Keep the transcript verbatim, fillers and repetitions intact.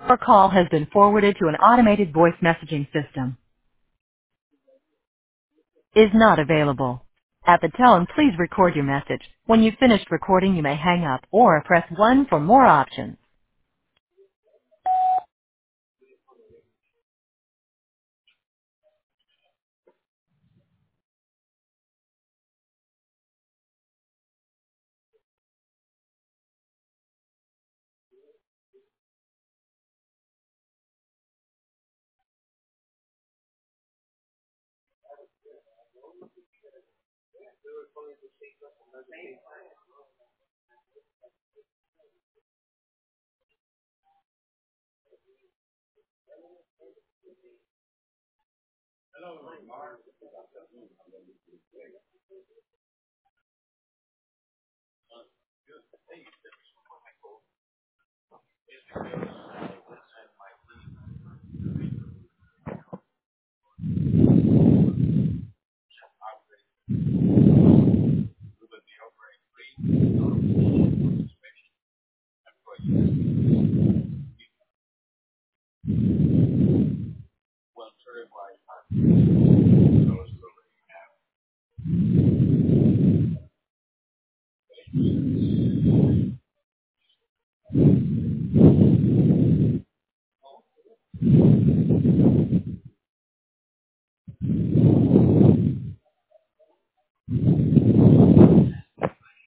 Your call has been forwarded to an automated voice messaging system. Is not available. At the tone, please record your message. When you've finished recording, you may hang up or press one for more options.